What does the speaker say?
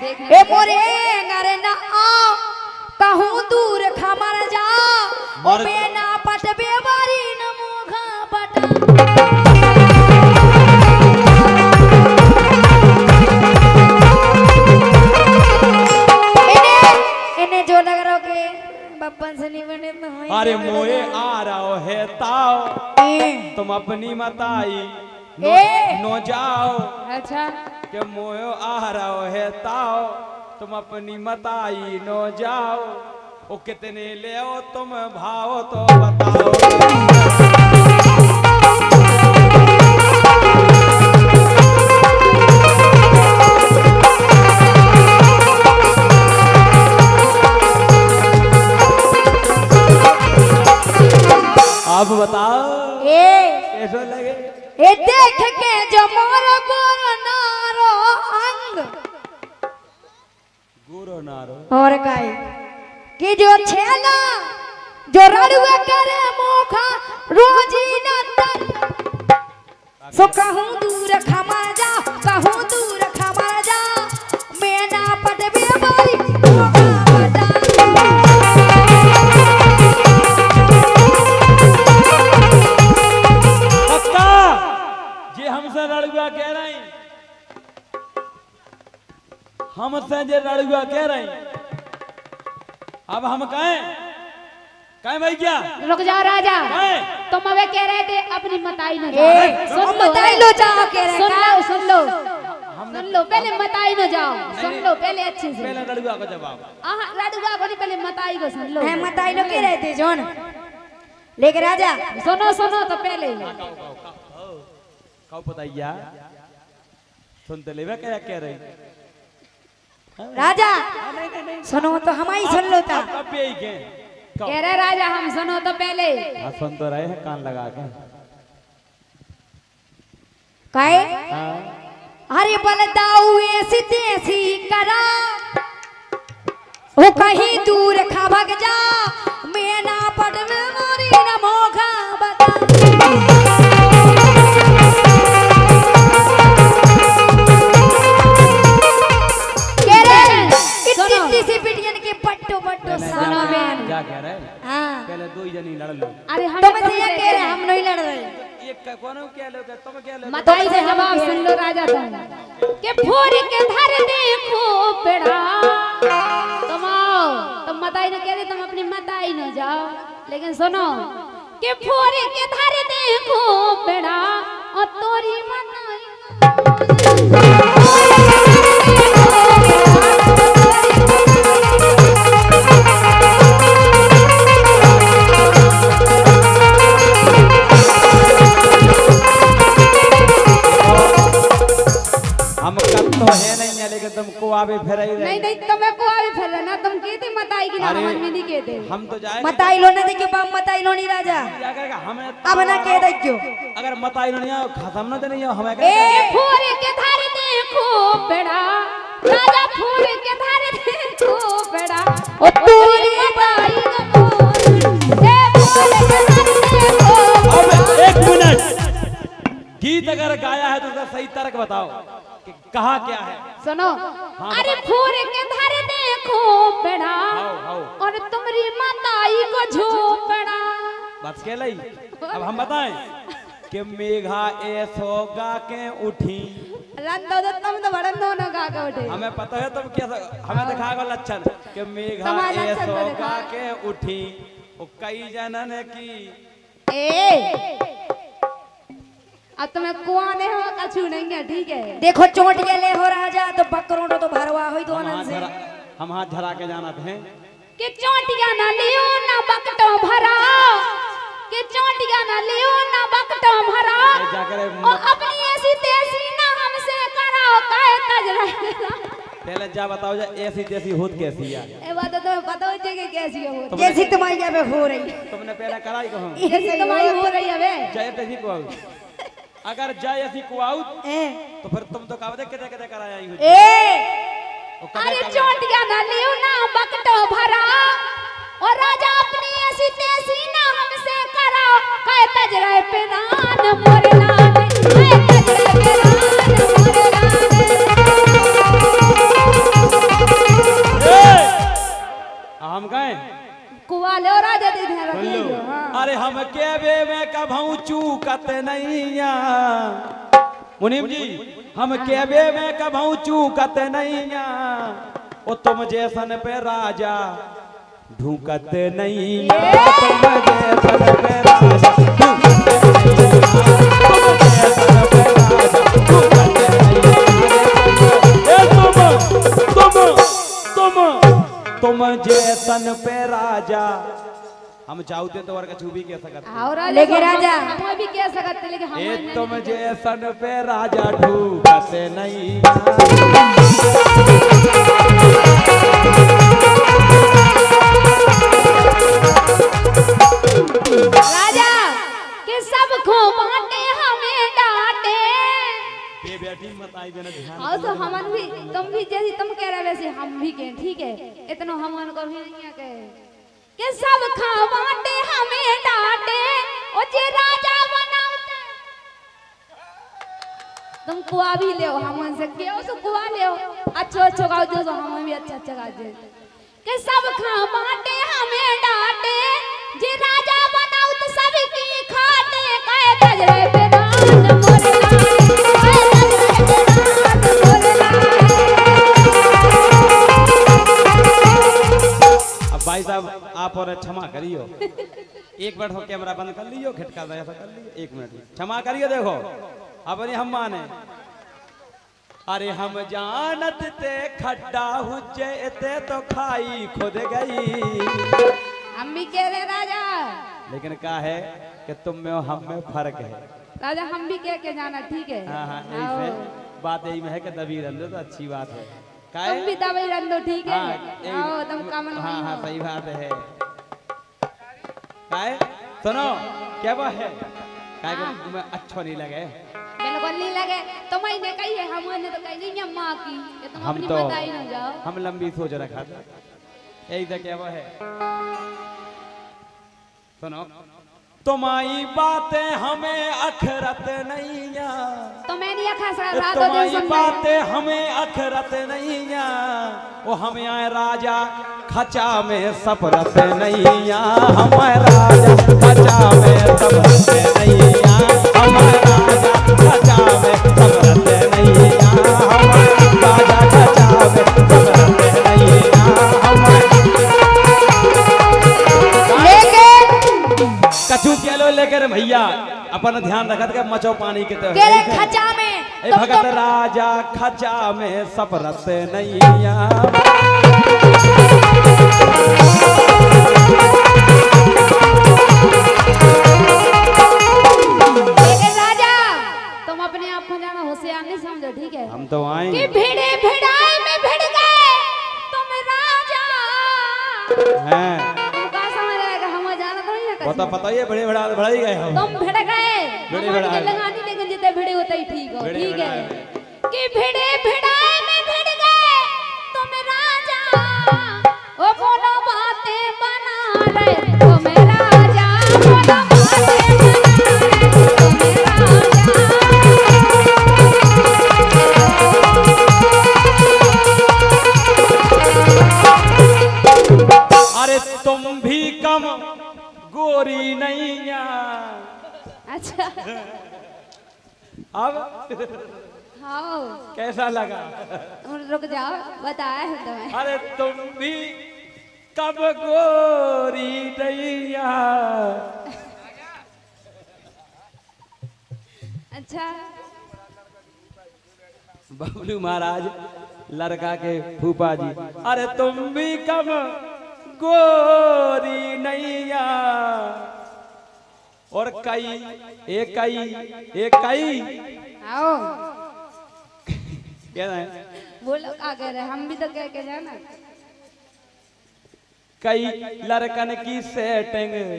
ए मोरे ngare ना आओ कहूँ दूर खमर जा ओ बेना पटबे बारी न मुखा पटा इन्हें जो लग रहा के बप्पन से नहीं बने तो अरे मोए आ रहा है ताओ तुम अपनी बताई नो जाओ। अच्छा के मोए आ रहा है ताओ तुम अपनी बताई नो जाओ। ओ कितने ले आओ तुम भाव तो बताओ। आप बताओ कैसा लगे? ए देख के जो मोर गोर नारो अंग गुरु नारो और गाय कि जो छेला जो रड़ुआ करे मोखा रोजी न तंग सो कहूँ दूर खमा जा कहूँ दूर खमा जा मैं ना पटबे बारी मोखा पक्का जे हमसे रड़ुआ कह रहे हैं, हमसे जे रड़ुआ कह रहे हैं। अब हम कहें भाई क्या रुक जाओ राजा कहें तुम अबे कह रहे थे अपनी मताई न ए जाओ बताई लो चाहो कह रहे सुन लो पहले मताई न जाओ सुन लो पहले अच्छे से पहले रड़ुआ को जवाब रड़ुआ को नहीं पहले मताई को सुन लो है बताई लो कह रहे थे जोन लेके राजा सुनो सुनो तो पहले कहो बताइया सुनते लेवे क्या कह रही राजा सुनो तो हमारी सुन लो था कब यही के कह रहे राजा हम सुनो तो पहले हाँ सुन तो रहे हैं कान लगा के काहे हाँ अरे बलदाऊ ऐसी तेसी करा वो कहीं दूर खा भग जा मैं ना पट में मोरी न मोखा बता इतनी सी पिटियन के पट्टो पट्टो सुनो बहन क्या कह रहे हाँ पहले दो ही जनी लड़ लो अरे हम तुम से ये कह रहे हम नहीं लड़ रहे एक कौन क्या लोग तुम क्या लोग मताई से जवाब सुन लो राजा तुम के फोड़ के धर देखो बेड़ा तुम आओ तुम मताई न कह रहे तुम अपनी मताई न जाओ लेकिन सुनो के फोड़ के धर देखो बेड़ा और तोरी हम कब तो है नहीं है लेकिन तुमको आवे फिर ही रहे नहीं तुम्हें को आवे फिर ना तुम कहते मताई की ना अरे, हम नहीं कहते हम तो जाए मताई लो ना देखियो बाप मताई लो नहीं राजा क्या करेगा हमें अब ना कह देखियो अगर मताई नहीं आओ खत्म ना देनी हो हमें ए फोड़ के धर देखो बेड़ा राजा फोड़ के धर देखो बेड़ा ओ तोरी मताई का ए फोड़ के धर देखो अब एक मिनट गीत अगर गाया है तो उसका सही तर्क बताओ कि कहा क्या है सुनो अरे फोड़ के धर देखो बेड़ा और तुम्हारी मताई को झोपड़ा बस के लई अब हम बताएं कि मेघा ऐसो गा के उठी रंदो तो तुम तो बड़न दोनों गा के उठे हमें पता है तुम क्या हमें दिखाएगा लक्षण कि मेघा तुम्हारा लक्षण ऐसो तो दिखा। गा के उठी वो कई जनन की ए अब तुम्हें कुआने हो कछु नहीं है ठीक है देखो चोट गेले हो राजा तो बकरों तो भरवा होई तो आनंद से हम हाथ धरा के जाना थे कि चोटिया ना लियो ना बकटो भरा कि चोटिया ना लियो ना बकटो भरा और अपनी ऐसी तेजी ना हमसे कराओ काहे तज रहे पहले जा बताओ जा ऐसी तैसी होत कैसी है ए बात तो पता हो कि कैसी है वो जैसी तुम्हारी क्या पे हो रही तुमने पहले कराई कहो कैसी तुम्हारी हो रही है बे जय तैसी को अगर जय ऐसी को आउट ए तो फिर तुम तो कावदे कितने कितने कराया ही हो ए अरे चोटिया ना लियो ना बकटो भरा और राजा अपनी ऐसी तेजी ना हमसे कराओ काहे तज रहे पे नान मोरे नान काहे तज रहे पे नान मोरे नान बुलवा ले और राजा दे ध्यान सुन लो। रखिए। हाँ। अरे हम केबे में कभू चूकत नैया मुनीम जी, हम केबे में कभू चूकत नैया, ओ तुम जैसन पे राजा ढूंकत नैया, तुम जैसन पे राजा तुम जैसन पे राजा हम चाहते तो वर्ग छुबी कह सकते और राजा लेकिन तो राजा- हम भी कह सकते लेकिन हम ए नहीं। तुम जैसन पे राजा ढूंढत नहीं। राजा कि सबको बांटे हमें डांटे। ये बेटी मत आई देना ध्यान। और तो हमन भी तुम भी जैसे तुम कह रहे वैसे हम भी कहें, ठीक है? इतना हमन को भी नहीं है कि सब खा बांटे हमें डांटे, ओ जे राजा बनाते। तुम कुआ भी ले हमन से के उस कुआ ले अच्छो गाओ जो हम भी अच्छा गा दे कि सब खा बांटे हमें डांटे, जे राजा बनाऊ तो सबकी खाते। कहे तजरे पे राज मोरला, कहे तजरे पे राज मोरला। अब भाई साहब आप और क्षमा करियो, एक मिनट हो कैमरा बंद कर लियो, खिटका दे ऐसा कर लियो, 1 मिनट क्षमा करियो। देखो अब नहीं हम माने, अरे हम जानत ते खड्डा हुज्जे ते तो खाई खुद गई, हम भी कह रहे राजा, लेकिन क्या है कि तुम में और हम में फर्क है। राजा हम भी कह के जाना, ठीक है? हाँ हाँ, यही आओ। से बात यही में है कि दबी रंदो तो अच्छी बात है। क्या तुम भी दवाई रख दो, ठीक है? हाँ, आओ तुम कमल हाँ नहीं हाँ हो। सही बात है। काय सुनो क्या बात है, काय हाँ। को तुम्हें अच्छा नहीं लगे? बिल्कुल नहीं लगे। तुम्हें कही है, हमने तो कही नहीं है माँ की, ये तुम हम अपनी तो बताई ना जाओ। हम लंबी सोच रखा था, यही तो क्या वो है। सुनो तुम्हारी बातें हमें अखरत नहीं या, तो मैं नहीं अखा सा रात और दिन तुम्हारी सुन बातें हमें अखरत नहीं या, वो हमें आए राजा खचा में सपरत नहीं या, हमें राजा खचा में सपरत नहीं या, हमें राजा खचा में सपरत नहीं या, हमें राजा खचा में सपरत नहीं या, हमें कछु के लो लेकर भैया अपन ध्यान रखत के मचो पानी के तो केरे खचा में ए भगत राजा खचा में सपरत नहीं या। लेकिन राजा तुम अपने आप को जाना होशियार नहीं समझो, ठीक है? हम तो कि आएंगे भिड़े भिड़ाए में भिड़ गए तुम राजा। हैं, तुम कहाँ समझ रहे कि हम जाना तो नहीं है पता कैसे? पता ये बड़े बड़ा ही गए हम। तुम भिड़ गए, भिड़े हमारी भिड़ाए। के लगानी, लेकिन जितने भिड़े होते ही ठीक हो, भिड़े ठीक है? भिड़ाए। कि भिड़े भिड़ाए में भिड़ गए तुम राजा, ओ बोलो बातें बना रहे तुम राजा, बोलो बातें बना रहे तुम राजा। अरे तुम भी कम गोरी नहीं या। अच्छा अब हाँ, कैसा लगा? तुम रुक जाओ, बताया है तुम्हें। अरे तुम भी कब गोरी नहीं या। अच्छा बबलू महाराज लड़का के फूफा जी, अरे तुम भी कम गोरी नैया, और कई एक आओ क्या है, बोलो क्या कह रहे, हम भी तो कह के जाना। कई लड़कन की सेटिंग